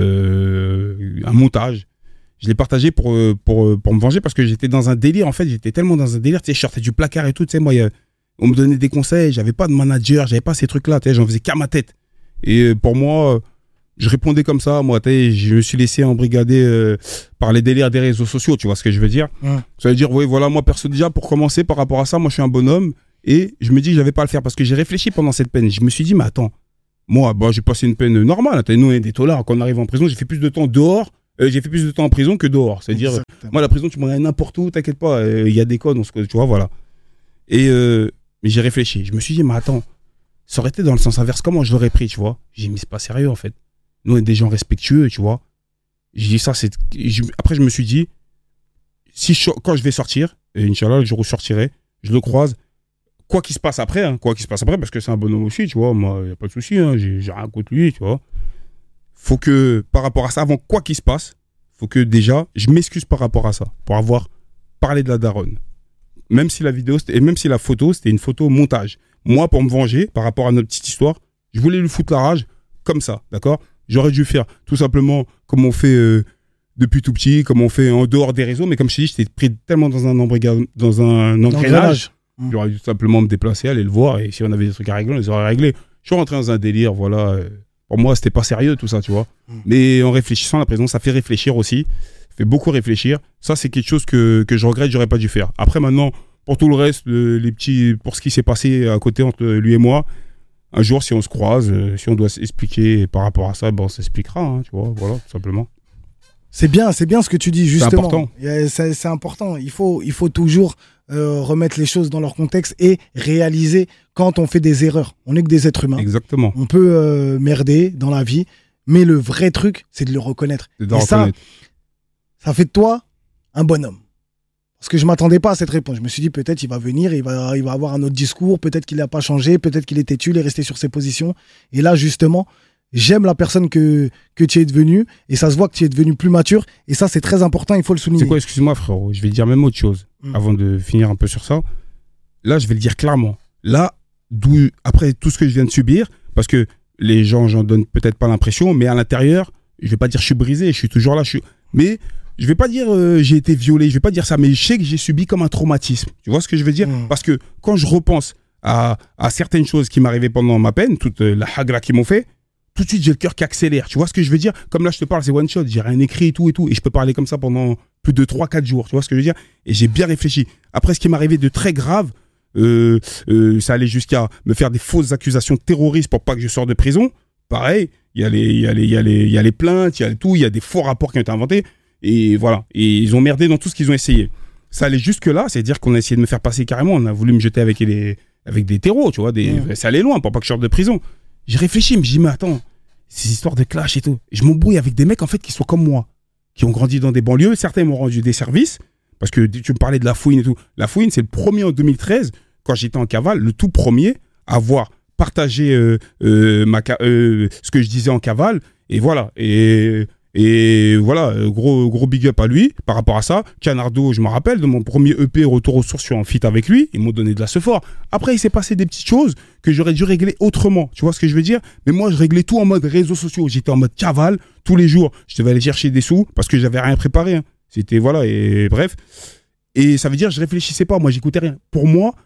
euh, un montage. Je l'ai partagé pour, pour, pour me venger parce que j'étais dans un délire, en fait, j'étais tellement dans un délire, tu sais, je sortais du placard et tout, tu sais, moi, y a, on me donnait des conseils, j'avais pas de manager, j'avais pas ces trucs-là, tu sais, j'en faisais qu'à ma tête. Et pour moi, je répondais comme ça, moi, tu sais, je me suis laissé embrigader euh, par les délires des réseaux sociaux, tu vois ce que je veux dire? Mmh. Ça veut dire, oui, voilà, moi, perso, déjà, pour commencer, par rapport à ça, moi, je suis un bonhomme. Et je me dis que j'avais pas à le faire parce que j'ai réfléchi pendant cette peine. Je me suis dit, mais attends, moi, bah, j'ai passé une peine normale. Nous, on est des tolards. Quand on arrive en prison, j'ai fait plus de temps dehors, euh, j'ai fait plus de temps en prison que dehors. C'est-à-dire, Exactement. Moi, la prison, tu m'en as n'importe où, t'inquiète pas, il euh, y a des codes, on se, tu vois, voilà. Et euh, mais j'ai réfléchi. Je me suis dit, mais attends, ça aurait été dans le sens inverse, comment je l'aurais pris, tu vois? J'ai dit, mais c'est pas sérieux, en fait. Nous, on est des gens respectueux, tu vois. J'ai dit ça, c'est. Je... Après, je me suis dit, si je... quand je vais sortir, et Inch'Allah, le jour où je sortirai, je le croise. Quoi qu'il se passe après, hein, quoi qu'il se passe après, parce que c'est un bonhomme aussi, tu vois, moi, il n'y a pas de souci, hein, j'ai, j'ai rien contre lui, tu vois. Faut que, par rapport à ça, avant quoi qu'il se passe, faut que déjà, je m'excuse par rapport à ça, pour avoir parlé de la daronne. Même si la vidéo, et même si la photo, c'était une photo montage. Moi, pour me venger, par rapport à notre petite histoire, je voulais lui foutre la rage, comme ça, d'accord? J'aurais dû faire tout simplement comme on fait euh, depuis tout petit, comme on fait en dehors des réseaux, mais comme je t'ai dit, j'étais pris tellement dans un embrigage, dans un engrenage. J'aurais dû simplement me déplacer, aller le voir, et si on avait des trucs à régler, on les aurait réglés. Je suis rentré dans un délire, voilà. Pour moi, c'était pas sérieux tout ça, tu vois. Mm. Mais en réfléchissant, la prison, ça fait réfléchir aussi. Ça fait beaucoup réfléchir. Ça, c'est quelque chose que, que je regrette, j'aurais pas dû faire. Après, maintenant, pour tout le reste, les petits, pour ce qui s'est passé à côté entre lui et moi, un jour, si on se croise, si on doit s'expliquer par rapport à ça, ben, on s'expliquera, hein, tu vois, voilà, tout simplement. C'est bien, c'est bien ce que tu dis, justement. C'est important. C'est, c'est important. Il faut, il faut toujours euh, remettre les choses dans leur contexte et réaliser quand on fait des erreurs. On n'est que des êtres humains. Exactement. On peut euh, merder dans la vie, mais le vrai truc, c'est de le reconnaître. De et ça, reconnaître. ça fait de toi un bonhomme. Parce que je ne m'attendais pas à cette réponse. Je me suis dit, peut-être il va venir, il va, il va avoir un autre discours, peut-être qu'il n'a pas changé, peut-être qu'il est têtu, il est resté sur ses positions. Et là, justement, j'aime la personne que, que tu es devenu, et ça se voit que tu es devenu plus mature, et ça, c'est très important, il faut le souligner. C'est quoi, excuse-moi, frérot, je vais dire même autre chose, mmh. avant de finir un peu sur ça. Là, je vais le dire clairement. Là, d'où, après tout ce que je viens de subir, parce que les gens, j'en donne peut-être pas l'impression, mais à l'intérieur, je vais pas dire je suis brisé, je suis toujours là, je suis... mais je vais pas dire euh, j'ai été violé, je vais pas dire ça, mais je sais que j'ai subi comme un traumatisme. Tu vois ce que je veux dire? mmh. Parce que quand je repense à, à certaines choses qui m'arrivaient pendant ma peine, toute euh, la hagra qu'ils m'ont fait, tout de suite j'ai le cœur qui accélère. Tu vois ce que je veux dire? Comme là je te parle, c'est one shot, j'ai rien écrit et tout et tout, et je peux parler comme ça pendant plus de trois quatre jours. Tu vois ce que je veux dire? Et j'ai bien réfléchi. Après, ce qui m'arrivait de très grave, euh, euh, ça allait jusqu'à me faire des fausses accusations terroristes pour pas que je sorte de prison. Pareil, il y a les, il y a les, il y a les, il y a les plaintes, il y a tout, il y a des faux rapports qui ont été inventés. Et voilà. Et ils ont merdé dans tout ce qu'ils ont essayé. Ça allait jusque-là, c'est-à-dire qu'on a essayé de me faire passer carrément. On a voulu me jeter avec, les, avec des terreaux, tu vois. Des, mmh. Ça allait loin pour pas que je sorte de prison. J'ai réfléchi, je me dis, mais attends, ces histoires de clash et tout. Je m'embrouille avec des mecs, en fait, qui sont comme moi, qui ont grandi dans des banlieues. Certains m'ont rendu des services, parce que tu me parlais de La Fouine et tout. La Fouine, c'est le premier en deux mille treize, quand j'étais en cavale, le tout premier à avoir partagé euh, euh, ma, euh, ce que je disais en cavale. Et voilà. Et. Et voilà, gros, gros big up à lui par rapport à ça. Canardo, je me rappelle de mon premier E P Retour aux sources, je suis en feat avec lui. Ils m'ont donné de la sephora. Après, il s'est passé des petites choses que j'aurais dû régler autrement. Tu vois ce que je veux dire? Mais moi, je réglais tout en mode réseaux sociaux. J'étais en mode cavale. Tous les jours, je devais aller chercher des sous parce que j'avais rien préparé. Hein. C'était, voilà, et bref. Et ça veut dire, je réfléchissais pas. Moi, j'écoutais rien. Pour moi,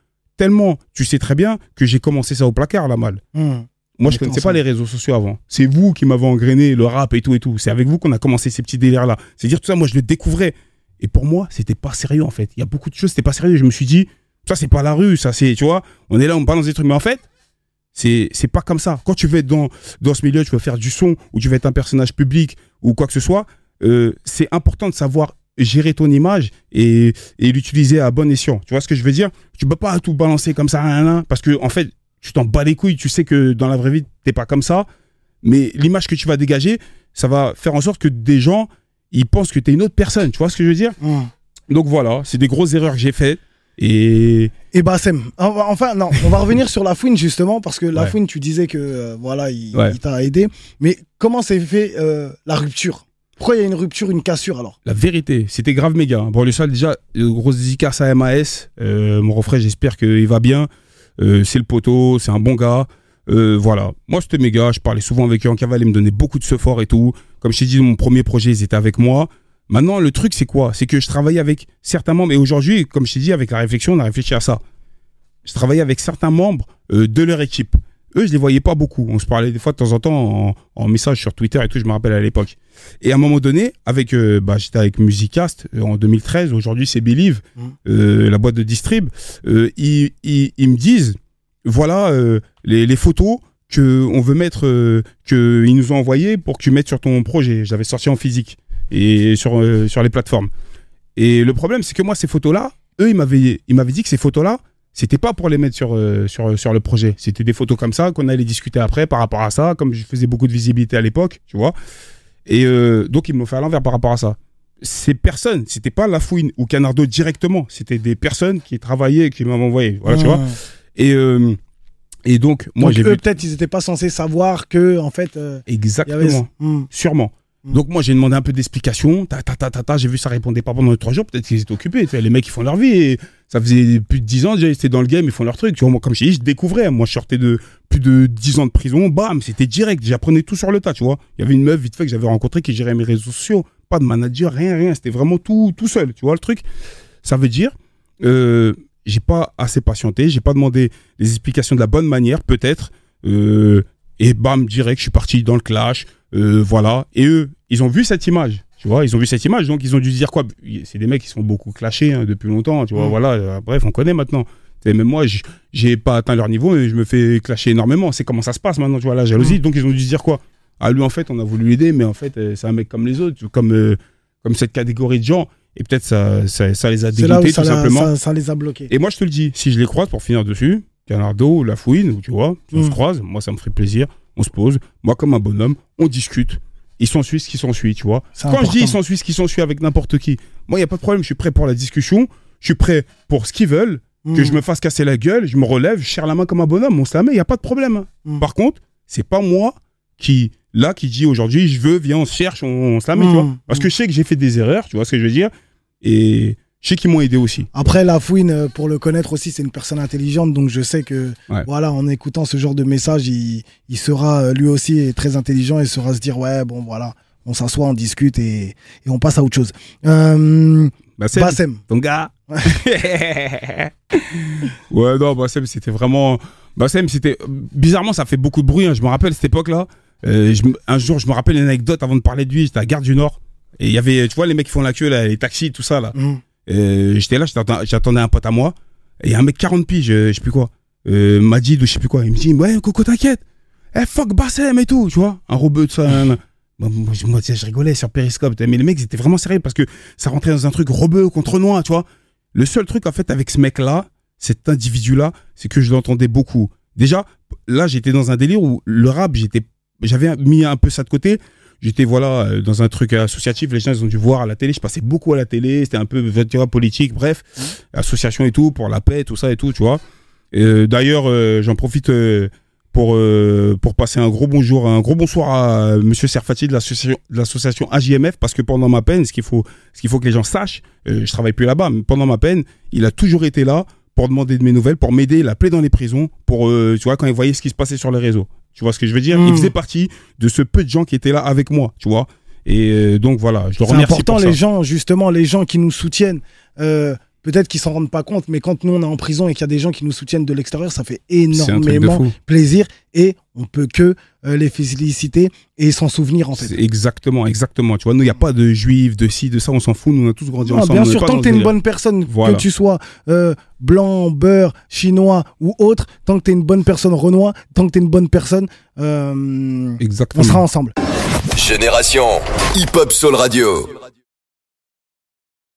tellement, tu sais très bien que j'ai commencé ça au placard, la malle. Mmh. Moi, je connaissais pas les réseaux sociaux avant. C'est vous qui m'avez engrainé le rap et tout et tout. C'est avec vous qu'on a commencé ces petits délires-là. C'est-à-dire, tout ça, moi, je le découvrais. Et pour moi, c'était pas sérieux, en fait. Il y a beaucoup de choses, c'était pas sérieux. Je me suis dit, ça, c'est pas la rue, ça, c'est, tu vois, on est là, on balance des trucs. Mais en fait, c'est, c'est pas comme ça. Quand tu veux être dans, dans ce milieu, tu veux faire du son, ou tu veux être un personnage public, ou quoi que ce soit, euh, c'est important de savoir gérer ton image et, et l'utiliser à bon escient. Tu vois ce que je veux dire? Tu peux pas tout balancer comme ça, hein, hein, parce que, en fait, tu t'en bats les couilles, tu sais que dans la vraie vie, t'es pas comme ça, mais l'image que tu vas dégager, ça va faire en sorte que des gens, ils pensent que t'es une autre personne, tu vois ce que je veux dire? Mmh. Donc voilà, c'est des grosses erreurs que j'ai faites, et... Et Bassem, enfin non, on va revenir sur La Fouine justement, parce que La Ouais. Fouine, tu disais que, euh, voilà, il, Ouais. il t'a aidé, mais comment s'est fait euh, la rupture? Pourquoi il y a une rupture, une cassure alors? La vérité, c'était grave méga. hein. Bon, le sol, déjà, euh, grosse dédicace à M A S, euh, mon refrain, j'espère qu'il va bien. Euh, c'est le poteau, c'est un bon gars. Euh, voilà. Moi, c'était méga. Je parlais souvent avec eux en cavale. Ils me donnaient beaucoup de support et tout. Comme je t'ai dit, mon premier projet, ils étaient avec moi. Maintenant, le truc, c'est quoi? C'est que je travaillais avec certains membres. Et aujourd'hui, comme je t'ai dit, avec la réflexion, on a réfléchi à ça. Je travaillais avec certains membres euh, de leur équipe. Eux, je les voyais pas beaucoup. On se parlait des fois de temps en temps en, en message sur Twitter et tout. Je me rappelle à l'époque. Et à un moment donné, avec, euh, bah, j'étais avec Musicast euh, en deux mille treize. Aujourd'hui, c'est Believe, mmh. euh, la boîte de distrib. Euh, ils, ils, ils me disent, voilà euh, les, les photos que on veut mettre, euh, que ils nous ont envoyées pour que tu mettes sur ton projet. J'avais sorti en physique et sur euh, sur les plateformes. Et le problème, c'est que moi, ces photos-là, eux, ils m'avaient, ils m'avaient dit que ces photos-là, c'était pas pour les mettre sur, euh, sur, sur le projet. C'était des photos comme ça qu'on allait discuter après par rapport à ça, comme je faisais beaucoup de visibilité à l'époque, tu vois. Et euh, donc, ils m'ont fait à l'envers par rapport à ça. Ces personnes, c'était pas La Fouine ou Canardo directement, c'était des personnes qui travaillaient et qui m'avaient envoyé. Voilà, mmh. tu vois. Et, euh, et donc, moi, donc j'ai eux, vu... peut-être, ils n'étaient pas censés savoir que, en fait. Euh, Exactement. y avait... mmh. Sûrement. Donc moi j'ai demandé un peu d'explications, ta, ta, ta, ta, ta, j'ai vu ça répondait pas pendant trois jours, peut-être qu'ils étaient occupés, tu sais, les mecs ils font leur vie, et ça faisait plus de dix ans déjà ils étaient dans le game, ils font leur truc, tu vois, moi comme je t'ai dit, je découvrais, moi je sortais de plus de dix ans de prison, bam, c'était direct, j'apprenais tout sur le tas, tu vois, il y avait une meuf vite fait que j'avais rencontrée qui gérait mes réseaux sociaux, pas de manager, rien, rien, c'était vraiment tout, tout seul, tu vois le truc, ça veut dire, euh, j'ai pas assez patienté, j'ai pas demandé les explications de la bonne manière, peut-être, euh, et bam, direct, je suis parti dans le clash, euh, voilà, et eux, ils ont vu cette image, tu vois, ils ont vu cette image, donc ils ont dû se dire quoi, c'est des mecs qui sont beaucoup clashés hein, depuis longtemps, tu vois, mmh. voilà, euh, bref, on connaît maintenant, et même moi, j'ai pas atteint leur niveau et je me fais clasher énormément, c'est comment ça se passe maintenant, tu vois, la jalousie, mmh. donc ils ont dû se dire quoi, ah lui en fait, on a voulu l'aider, mais en fait, euh, c'est un mec comme les autres, comme, euh, comme cette catégorie de gens, et peut-être ça, ça, ça les a dégoûtés tout simplement. Ça, ça les a bloqués. Et moi, je te le dis, si je les croise pour finir dessus, Canardo, La Fouine, tu vois, on mmh. se croise, moi ça me ferait plaisir, on se pose, moi comme un bonhomme, on discute, il s'ensuit ce qui s'ensuit, tu vois. Quand important. Je dis il s'ensuit ce qui s'ensuit avec n'importe qui, moi il n'y a pas de problème, je suis prêt pour la discussion, je suis prêt pour ce qu'ils veulent, mmh. que je me fasse casser la gueule, je me relève, je serre la main comme un bonhomme, on se la met, il n'y a pas de problème. Mmh. Par contre, c'est pas moi qui, là, qui dit aujourd'hui, je veux, viens, on se cherche, on, on se la met, mmh. tu vois. Parce que je sais que j'ai fait des erreurs, tu vois ce que je veux dire, et... je sais qu'ils m'ont aidé aussi. Après, La Fouine, pour le connaître aussi, c'est une personne intelligente, donc je sais que, ouais. voilà, en écoutant ce genre de message, il, il sera lui aussi très intelligent et saura se dire, ouais, bon, voilà, on s'assoit, on discute et, et on passe à autre chose. Euh, Bassem, Bassem. Ton gars. Ouais, non, Bassem, c'était vraiment... Bassem, c'était... Bizarrement, ça fait beaucoup de bruit, hein. Je me rappelle cette époque-là. Euh, je... Un jour, je me rappelle une anecdote avant de parler de lui, j'étais à Gare du Nord. Et il y avait, tu vois, les mecs qui font la queue, là, les taxis, tout ça, là. Mm. Euh, j'étais là, j'attendais un pote à moi, et il y a un mec quarante piges, je, je sais plus quoi, euh, Majid ou je sais plus quoi, il me dit, ouais, Coco, t'inquiète, eh, fuck Bassem et tout, tu vois, un robot de ça. Bon, moi, moi, je rigolais sur Periscope, mais les mecs, ils étaient vraiment sérieux parce que ça rentrait dans un truc rebeu contre noix, tu vois. Le seul truc, en fait, avec ce mec-là, cet individu-là, c'est que je l'entendais beaucoup. Déjà, là, j'étais dans un délire où le rap, j'étais, j'avais mis un peu ça de côté. J'étais voilà dans un truc associatif, les gens ils ont dû voir à la télé, je passais beaucoup à la télé, c'était un peu tu vois, politique, bref, mmh. association et tout, pour la paix, tout ça et tout, tu vois. Euh, D'ailleurs, euh, j'en profite euh, pour, euh, pour passer un gros bonjour, un gros bonsoir à Monsieur Serfati de l'association A J M F, parce que pendant ma peine, ce qu'il faut, ce qu'il faut que les gens sachent, euh, je travaille plus là-bas, mais pendant ma peine, il a toujours été là pour demander de mes nouvelles, pour m'aider, il appelait dans les prisons, pour, euh, tu vois, quand il voyait ce qui se passait sur les réseaux. Tu vois ce que je veux dire? Mmh. Il faisait partie de ce peu de gens qui étaient là avec moi, tu vois. Et euh, donc voilà, je le remercie. C'est important, pour les ça. gens, justement, les gens qui nous soutiennent. Euh, peut-être qu'ils s'en rendent pas compte, mais quand nous on est en prison et qu'il y a des gens qui nous soutiennent de l'extérieur, ça fait C'est un truc de énormément fou. plaisir et on peut que euh, les féliciter et s'en souvenir en fait. C'est exactement, exactement. Tu vois, nous, il n'y a pas de juifs, de ci, de ça, on s'en fout. Nous, on a tous grandi Non, ensemble. bien on est sûr, pas tant dans que t'es ce une délire. bonne personne, Voilà. que tu sois euh, blanc, beurre, chinois ou autre, tant que t'es une bonne personne renois, tant que t'es une bonne personne, euh, Exactement. on sera ensemble. Génération Hip Hop Soul Radio.